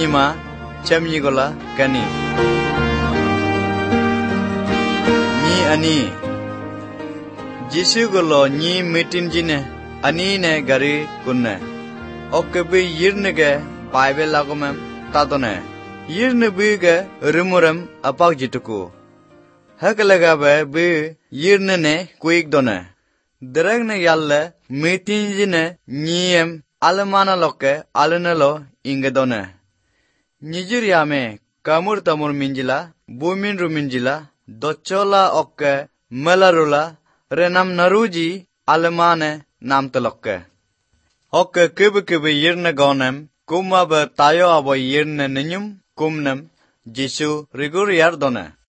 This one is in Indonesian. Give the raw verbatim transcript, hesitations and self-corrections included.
nyima chamyi gola kani. Nyi ani Jisu golo nyi metin jine ani ne gari kunne. Okke bi yirne ge Bible lagomem tatone. Yirne bi ge rumurem apak jituku. Hakalaga be bi yirne ne kuik done. Deragne yalle metin jine nyiem alemana lokke alenelo ingedone. Nijir yame kamur tamur minjila bumin ruminjila dochola okke melarula renam naruji alemane nam telokke. Okke kebe kebe yirne gonem kuma be tayo abo yirne nenyum kumnem Jisu rigur yardone.